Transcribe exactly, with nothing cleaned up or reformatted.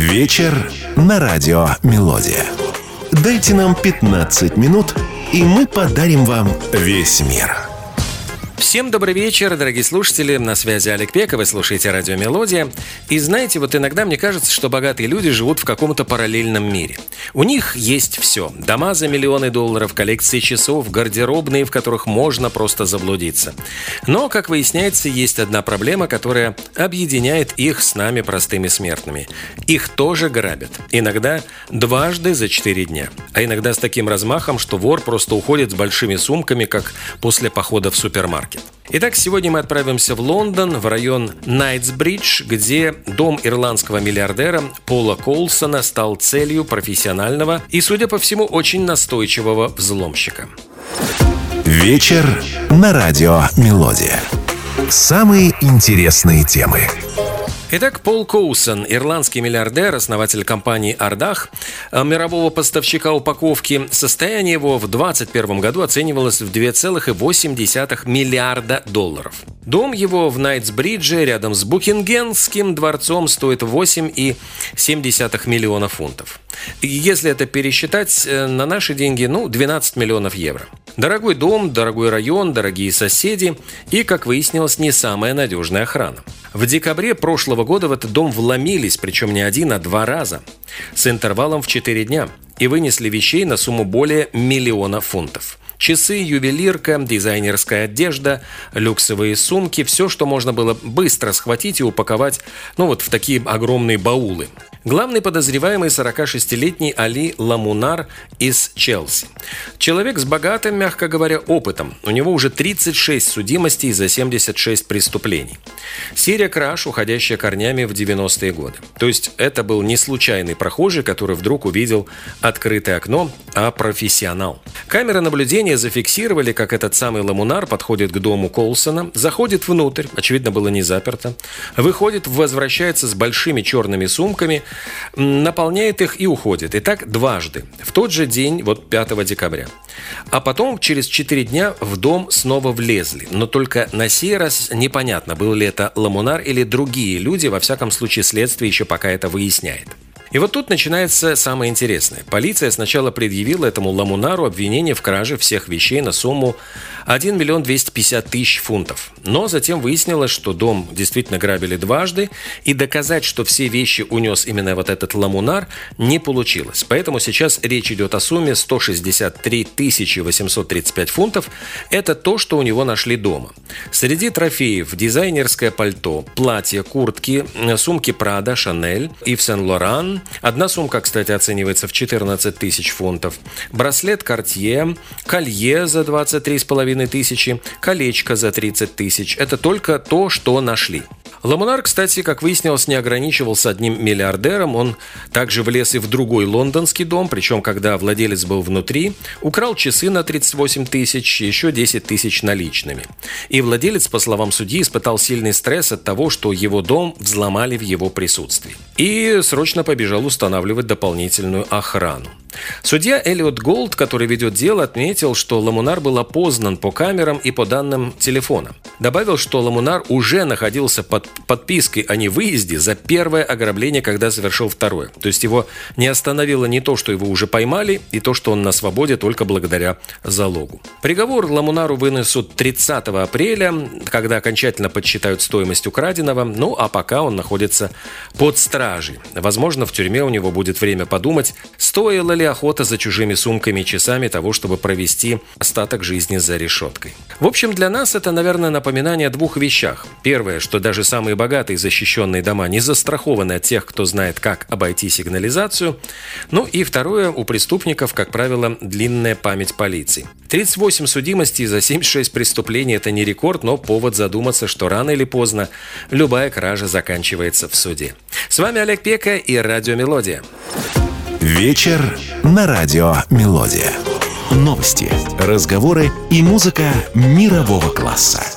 Вечер на радио «Мелодия». Дайте нам пятнадцать минут, и мы подарим вам весь мир. Всем добрый вечер, дорогие слушатели. На связи Олег Пека, вы слушаете радио «Мелодия». И знаете, вот иногда мне кажется, что богатые люди живут в каком-то параллельном мире. У них есть все. Дома за миллионы долларов, коллекции часов, гардеробные, в которых можно просто заблудиться. Но, как выясняется, есть одна проблема, которая объединяет их с нами, простыми смертными. Их тоже грабят. Иногда дважды за четыре дня. А иногда с таким размахом, что вор просто уходит с большими сумками, как после похода в супермаркет. Итак, сегодня мы отправимся в Лондон, в район Найтсбридж, где дом ирландского миллиардера Пола Коулсона стал целью профессионального и, судя по всему, очень настойчивого взломщика. Вечер на радио «Мелодия». Самые интересные темы. Итак, Пол Коулсон, ирландский миллиардер, основатель компании Ardagh, мирового поставщика упаковки. Состояние его в двадцать первом году оценивалось в два целых восемь десятых миллиарда долларов. Дом его в Найтсбридже рядом с Букингемским дворцом стоит восемь целых семь десятых миллиона фунтов. Если это пересчитать на наши деньги, ну, двенадцать миллионов евро. Дорогой дом, дорогой район, дорогие соседи и, как выяснилось, не самая надежная охрана. В декабре прошлого года в этот дом вломились, причем не один, а два раза, с интервалом в четыре дня, и вынесли вещей на сумму более миллиона фунтов. Часы, ювелирка, дизайнерская одежда, люксовые сумки – все, что можно было быстро схватить и упаковать, ну вот в такие огромные баулы. Главный подозреваемый – сорокашестилетний Али Ламунар из Челси. Человек с богатым, мягко говоря, опытом. У него уже тридцать шесть судимостей за семьдесят шесть преступлений. Серия краж, уходящая корнями в девяностые годы. То есть это был не случайный прохожий, который вдруг увидел открытое окно, а профессионал. Камеры наблюдения зафиксировали, как этот самый Ламунар подходит к дому Коулсона, заходит внутрь, очевидно, было не заперто, выходит, возвращается с большими черными сумками, наполняет их и уходит. И так дважды. В тот же день, вот пятого декабря. А потом, через четыре дня, в дом снова влезли. Но только на сей раз непонятно, был ли это Ламунар или другие люди. Во всяком случае, следствие еще пока это выясняет. И вот тут начинается самое интересное. Полиция сначала предъявила этому Ламунару обвинение в краже всех вещей на сумму один миллион двести пятьдесят тысяч фунтов. Но затем выяснилось, что дом действительно грабили дважды, и доказать, что все вещи унес именно вот этот Ламунар, не получилось. Поэтому сейчас речь идет о сумме сто шестьдесят три тысячи восемьсот тридцать пять фунтов. Это то, что у него нашли дома. Среди трофеев дизайнерское пальто, платья, куртки, сумки Prada, Chanel, Yves Saint Laurent. Одна сумка, кстати, оценивается в четырнадцать тысяч фунтов. Браслет Cartier, колье за двадцать три с половиной тысячи, колечко за тридцать тысяч. Это только то, что нашли. Ламунар, кстати, как выяснилось, не ограничивался одним миллиардером. Он также влез и в другой лондонский дом, причем, когда владелец был внутри, украл часы на тридцать восемь тысяч, еще десять тысяч наличными. И владелец, по словам судьи, испытал сильный стресс от того, что его дом взломали в его присутствии. И срочно побежал устанавливать дополнительную охрану. Судья Эллиот Голд, который ведет дело, отметил, что Ламунар был опознан по камерам и по данным телефона. Добавил, что Ламунар уже находился под подпиской о невыезде за первое ограбление, когда совершил второе. То есть его не остановило ни то, что его уже поймали, и то, что он на свободе только благодаря залогу. Приговор Ламунару вынесут тридцатого апреля, когда окончательно подсчитают стоимость украденного, ну а пока он находится под стражей. Возможно, в тюрьме у него будет время подумать, стоило ли охота за чужими сумками и часами того, чтобы провести остаток жизни за решеткой. В общем, для нас это, наверное, напоминание о двух вещах. Первое, что даже самые богатые защищенные дома не застрахованы от тех, кто знает, как обойти сигнализацию. Ну и второе, у преступников, как правило, длинная память полиции. тридцать восемь судимостей за семьдесят шесть преступлений – это не рекорд, но повод задуматься, что рано или поздно любая кража заканчивается в суде. С вами Олег Пека и радио «Мелодия». Вечер на радио «Мелодия». Новости, разговоры и музыка мирового класса.